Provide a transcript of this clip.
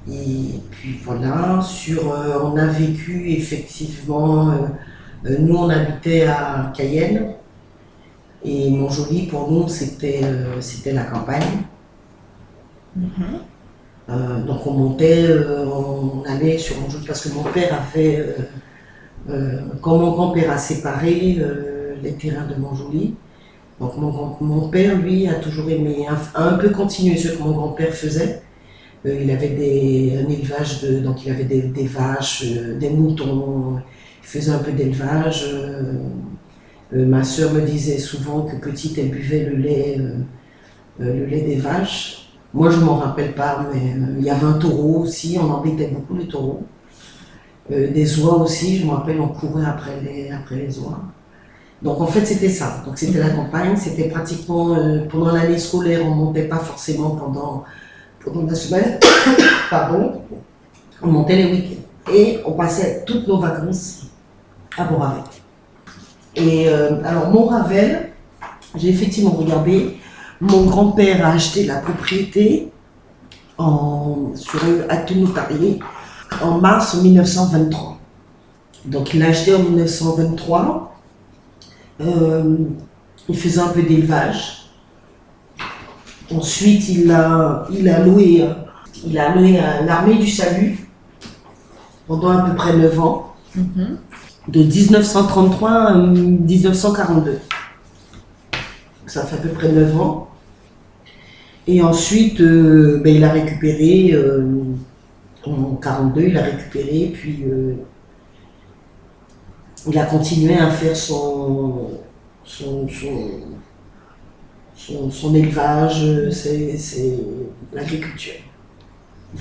Et puis voilà, on a vécu effectivement, nous on habitait à Cayenne et Montjoly pour nous c'était la campagne. Donc on allait sur Montjoly parce que mon père quand mon grand-père a séparé les terrains de Montjoly, donc mon père lui a toujours aimé un peu continuer ce que mon grand-père faisait. Il avait un élevage donc il avait des vaches, des moutons, il faisait un peu d'élevage. Ma soeur me disait souvent que petite elle buvait le lait des vaches. Moi je m'en rappelle pas, mais il y avait un taureau aussi, on embêtait beaucoup les taureaux. Des oies aussi, je me rappelle, on courait après les oies. Donc en fait c'était ça, donc c'était la campagne, c'était pratiquement pendant l'année scolaire, on ne montait pas forcément pendant la semaine, pardon, on montait les week-ends. Et on passait toutes nos vacances à Montravel. Et alors Montravel, j'ai effectivement regardé, mon grand-père a acheté la propriété sur un acte notarié en mars 1923. Donc il l'a acheté en 1923, il faisait un peu d'élevage. Ensuite il a loué à l'Armée du Salut pendant à peu près 9 ans, de 1933 à 1942. Ça fait à peu près 9 ans. Et ensuite, il a récupéré, en 1942, il a récupéré, puis il a continué à faire son élevage, c'est l'agriculture.